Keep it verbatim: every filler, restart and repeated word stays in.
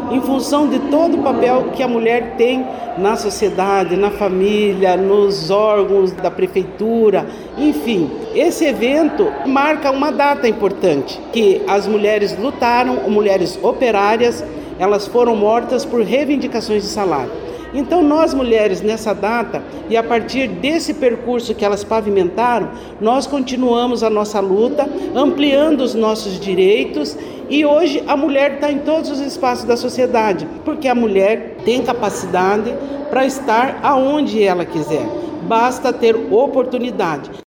em função de todo o papel que a mulher tem na sociedade, na família, nos órgãos da prefeitura, enfim. Esse evento marca uma data importante, que as mulheres lutaram, mulheres operárias, elas foram mortas por reivindicações de salário. Então nós mulheres nessa data e a partir desse percurso que elas pavimentaram, nós continuamos a nossa luta, ampliando os nossos direitos e hoje a mulher está em todos os espaços da sociedade, porque a mulher tem capacidade para estar aonde ela quiser, basta ter oportunidade.